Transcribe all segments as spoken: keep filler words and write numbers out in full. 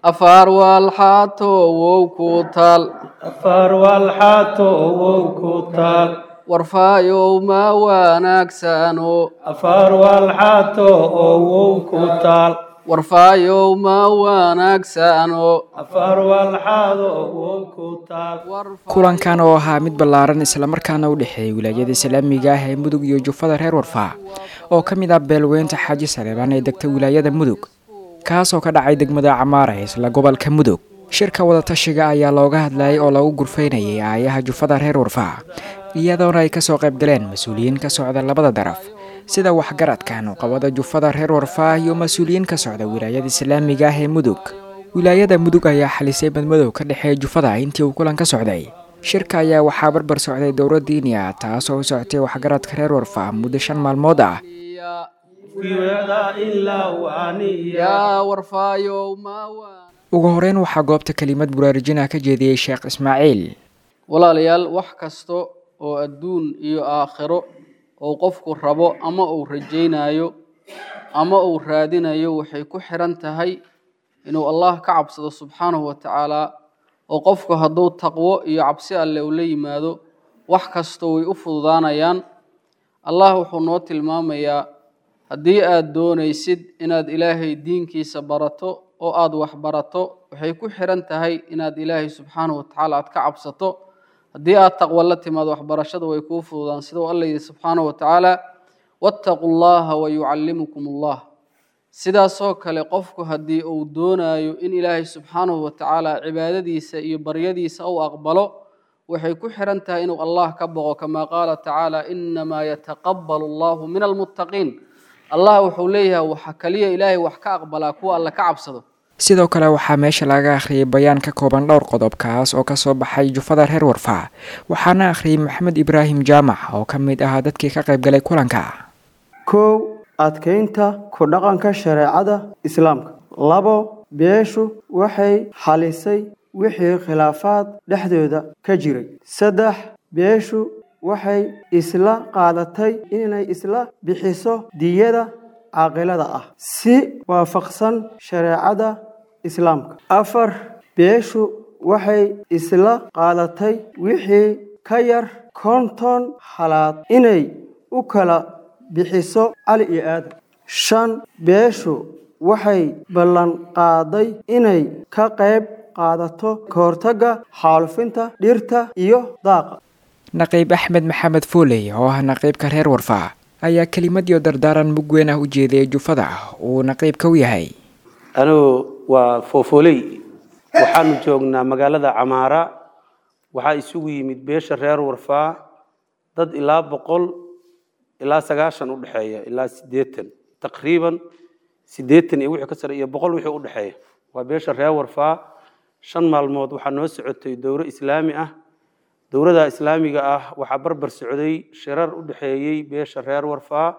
أفار والحاتو وكوتال أفار والحاتو وكوتال ورفا يوم ونكسانو أفار والحاتو وكوتال ورفا يوم ونكسانو أفار والحاتو وكوتال kulankan oo ahaa mid ballaaran isla markaana u dhaxeeyay wilaayada islaamiga ah ee Mudug iyo Jufada reer Warfaa oo kamid ah beelweynta Xaaji Saleebaan ee degta wilaayada Mudug kaas oo ka dhacay degmada Camaara ee isla gobolka Mudug. Shirka wada tashiga ayaa looga hadlayay oo lagu gurfaynayay aayaha Jufada reer Warfaa iyadoo ay ka soo qayb galeen mas'uuliyiin ka socda labada daraf sida waxgaradkan oo qabada Jufada reer Warfaa iyo mas'uuliyiin ka socda wilaayada islaamiga ah ee Mudug. wilaayada Mudug ayaa xalisay badmadow ka dhaxeeya Jufada intii uu kulan ka socday. shirka ayaa waxaa barbar socday dowlad diini ah taas oo socotay waxgaradka reer Warfaa muddo shan maalmood ah. ugu horeyn waxaa goobta kelimad buraarujin ah ka jeediyay Sheekh Ismaaciil. walaalayaal wax kasto oo adduun iyo aakhiro oo qofku rabo ama uu rajaynayo ama uu raadinayo waxay ku xiran tahay inuu Allah ka cabsado subhanahu wa ta'ala oo qofku hadduu taqwo iyo cabsi alle u la yimaado wax kasto way u fududaanayaan. Allah wuxuu noo tilmaamayaa haddii aad doonaysid inaad Ilaahay diinkiisa barato oo aad wax barato waxay ku xiran tahay inaad Ilaahay subhanahu wa ta'ala aad ka cabsato. haddii aad taqwo la timaado wax barashada way ku fududaan sida Allah subhanahu wa ta'ala wattaqullaha wa yuallimukumullah. sidaas oo kale qofku haddii uu doonayo in Ilaahay subhanahu wa ta'ala cibaadadiisa iyo baryadiisa uu aqbalo waxay ku xiran tahay inuu Allah ka boqo kama qaala ta'ala inma yataqabbalu Allahu min almuttaqiin. Allah wuxuu leeyahay waxa kaliya Ilaahay wax ka aqbala kuwa alla ka cabsado. sidoo kale waxaa meesha laga akhriyay bayaan ka kooban dhowr qodob kaas oo ka soo baxay Jufada reer Warfaa waxaana akhriyay Maxamed Ibraahim Jaamac oo ka mid ah dadkii ka qayb galay kulanka. kow adkeynta ku dhaqanka shareecada islaamka. labo beeshu waxay xalisay wixii khilaafaad dhexdooda ka jiray. saddex beeshu waxay isla qaadatay inay isla bixiso diyada caaqilada ah si waafaqsan shareecada islaamka. afar beeshu waxay isla qaadatay wixii ka yar konton halaad inay u kala bixiso cali iyo aadan. shan beeshu waxay ballan qaaday inay ka qayb qaadato ka hortagga xaalufinta dhirta iyo daaqa. naqiib Axmed Maxamed Fuuley oo ah naqiibka reer Warfaa ayaa kelimad iyo dardaaran mug weyn ah u jeediyay Jufada oo naqiibka u yahay. anuu waa Foofuley waxaanu joognaa magaalada Camaara waxaa isugu yimid beesha reer Warfaa dad ilaa boqol ilaa sagaashan u dhaxeeya ilaa siddeetan taqriiban siddeetan iyo wixii ka sare iyo boqol wixii u dhaxeeya waa beesha reer Warfaa. shan maalmood waxaa noo socotay dowro islaami ah. dowladda islaamiga ah waxaa barbar socday shirar u dhaxeeyay beesha reer Warfaa.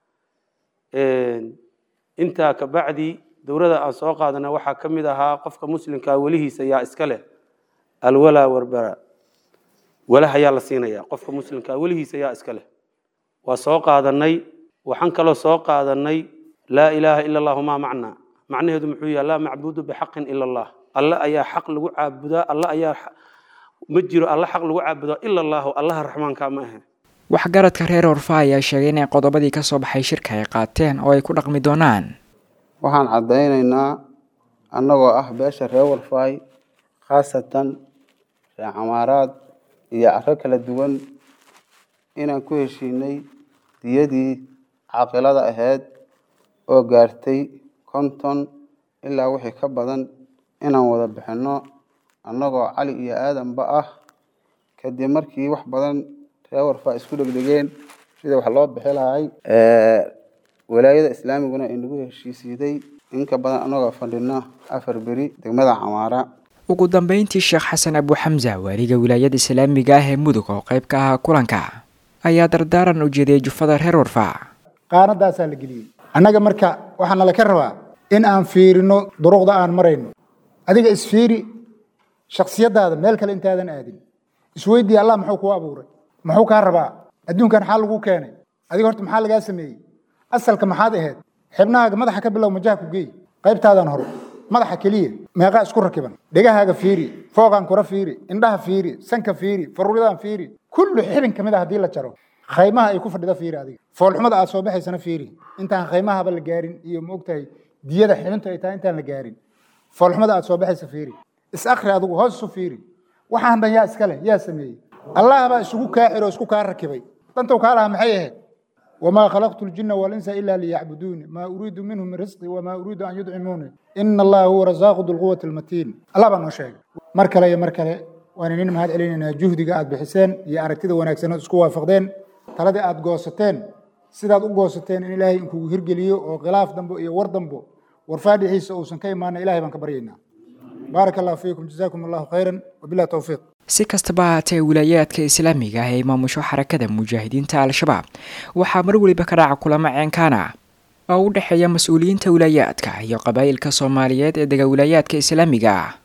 intaa ka bacdi dowladda aan soo qaadana waxaa ka mid ahaa qofka muslimka walihiisa yaa iska leh alwala warbara walaha yaa la siinayaa qofka muslimka walihiisa yaa iska leh waa soo qaadanay. waxaan kaloo soo qaadanay laa ilaaha illa allah ma macna macnaheedu muxuu yahay laa macbuudu bixaqin illa allah. alla ayaa xaq lagu caabudaa. alla ayaa ma jiro alla xaq lagu caabudo illa allah allah raxmaanka ma aha. waxgaradka reer Warfaa ayaa sheegay in qodobadii ka soo baxay shirka ay qaateen oo ay ku dhaqmi doonaan. waxaan cadeynaynaa annagoo ah beesha reer Warfaa khaasatan reer Camaaraad iyo carro kala duwan inaan ku heshiinay diyadii caaqilada ahayd oo gaartay konton ilaa wixii ka badan inaan wada bixino annagoo cali iyo aadanba ah. kadib markii wax badan reer Warfaa isku dhegdhegeen sida wax loo bixi lahay walaayada islaamiguna inagu heshiisiiday in ka badan annagoo fadhina afar beri degmada Camaara. ugu dambeyntii Sheekh Xasan Abu Hamza waliga wilaayada islaamiga ah ee Mudug oo qayb ka ah kulanka ayaa dardaaran u jeediyay Jufada reer Warfaa. qaanadaas la geliyay annaga marka waxaan la ka rabaa in aan fiirino duruqda aan marayno. adiga isfiiri shakhsiyadaada meel kale intaadan aadin isweydii Allah muxuu ku abuuray muxuu ka rabaa adduunkan xal lagu keenay adiga horta maxaa laga sameeyay asalka maxaad ahayd xibnaaga madaxa ka bilow majaha ku geey qaybtaadan hore madaxa kaliya meeqa isku rakiban dhagahaaga fiiri fooqan kura fiiri indhaha fiiri sanka fiiri faruuridaan fiiri kullu xibin kamid ah hadii la jaro khaymaha ay ku fadhida fiiri adiga foolxumada aad soo baxaysana fiiri intaan khaymaha la gaarin iyo moogtahay diyada xibinta ay tahay intaan la gaarin foolxumada aad soo baxaysa fiiri is akhri adigu hoos u fiiri waxaan dhan yaa iska leh yaa sameeyay allah baa isugu kaaciro isku ka rakibay dantu ka laha maxay ahayd وما خلقت الجن والإنس إلا ليعبدون ما أريد منهم من رزق وما أريد أن يدعموني إن الله هو رزاق ذو القوة المتين الله بأنه شيء مركلة يا مركلة وأنا نين مهاد علينا جهدي قاعد بحسين يا أركيده وناكسنا تسكوا فقدين تردي قاعد قوستين سيدات قوستين إن إلهي إنكو هرجليو وغلاف دمبو يا ور دمبو ورفادي عيسى أوسن كي ما أنا إلهي بنكبرينا بارك الله فيكم جزاكم الله خيرا وبالله توفيق si kastaba haatee wilaayaadka islaamiga ah ee maamusho xarakada mujaahidiinta al-shabaab waxaa mar waliba ka dhaca kulamo ceenkaan ah oo u dhexeeya mas-uuliyiinta wilaayaadka iyo qabaa'ilka soomaaliyeed ee dega wilaayaadka islaamiga ah